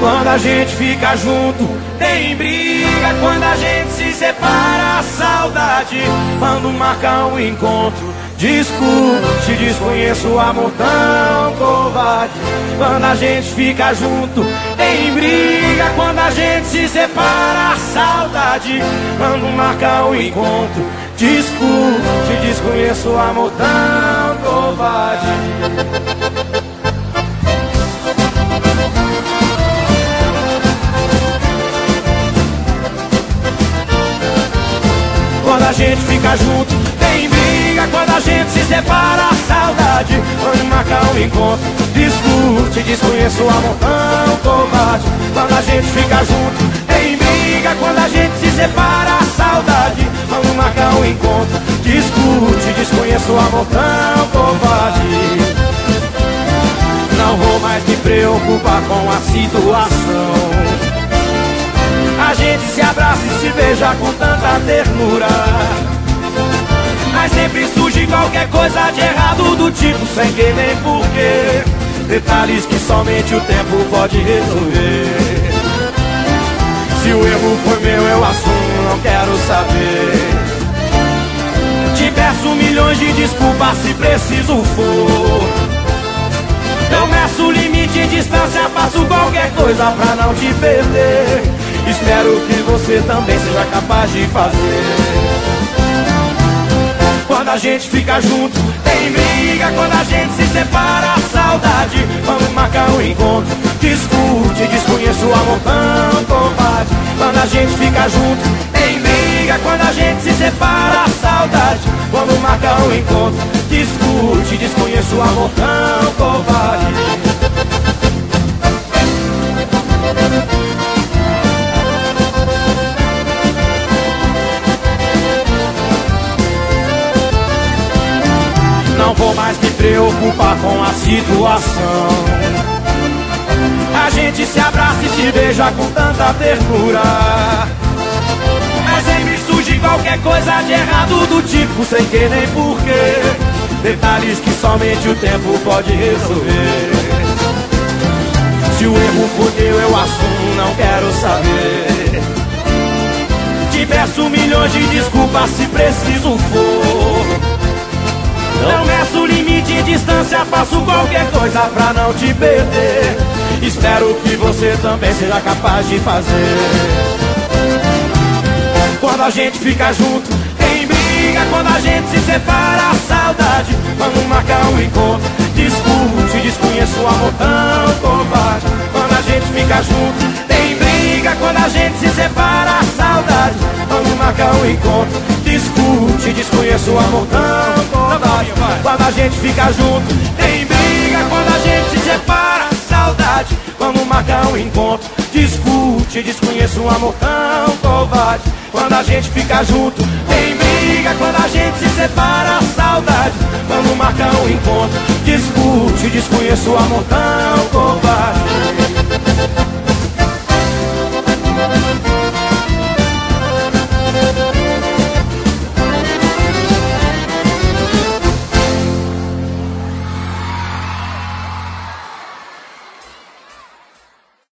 Quando a gente fica junto, tem briga. Quando a gente se separa, saudade. Quando marca um encontro, discute, desconheço o amor tão covarde. Quando a gente fica junto, tem briga. Quando a gente se separa, saudade. Quando marca um encontro, discute, desconheço o amor tão covarde. Quando a gente fica junto, tem briga. Quando a gente se separa, saudade. Quando marca um encontro, discute, desconheço o amor tão covarde. Quando a gente fica junto, tem briga. Quando a gente se separa, saudade. Quando marca um encontro, discute, desconheço o amor tão covarde. Não vou mais me preocupar com a situação. A gente se abraça e se beija com tanta ternura, mas sempre surge qualquer coisa de errado, do tipo sem que nem porquê. Detalhes que somente o tempo pode resolver. Se o erro foi meu, eu assumo, não quero saber. Te peço milhões de desculpas se preciso for. Eu meço limite e distância, faço qualquer coisa pra não te perder. Espero que você também seja capaz de fazer. Quando a gente fica junto, tem briga. Quando a gente se separa, saudade. Vamos marcar um encontro, discute, desconheço o amor tão covarde. Quando a gente fica junto, tem briga. Quando a gente se separa, saudade. Vamos marcar um encontro, discute, desconheço o amor tão covarde. Não vou mais me preocupar com a situação. A gente se abraça e se beija com tanta ternura, mas sempre surge qualquer coisa de errado, do tipo sem que nem porquê. Detalhes que somente o tempo pode resolver. Se o erro for meu, eu assumo, não quero saber. Te peço milhões de desculpas se preciso for. Não meço limite e distância, faço qualquer coisa pra não te perder. Espero que você também seja capaz de fazer. Quando a gente fica junto, tem briga. Quando a gente se separa, saudade. Vamos marcar um encontro, discute, desconheço o amor tão covarde. Quando a gente fica junto, tem briga. Quando a gente se separa, saudade. Vamos marcar um encontro, discute, desconheço o amor tão covarde. Quando a gente fica junto, tem briga. Quando a gente se separa, saudade. Vamos marcar um encontro, discute, desconheço o amor tão covarde. Quando a gente fica junto, tem briga. Quando a gente se separa, saudade. Vamos marcar um encontro, discute, desconheço o amor tão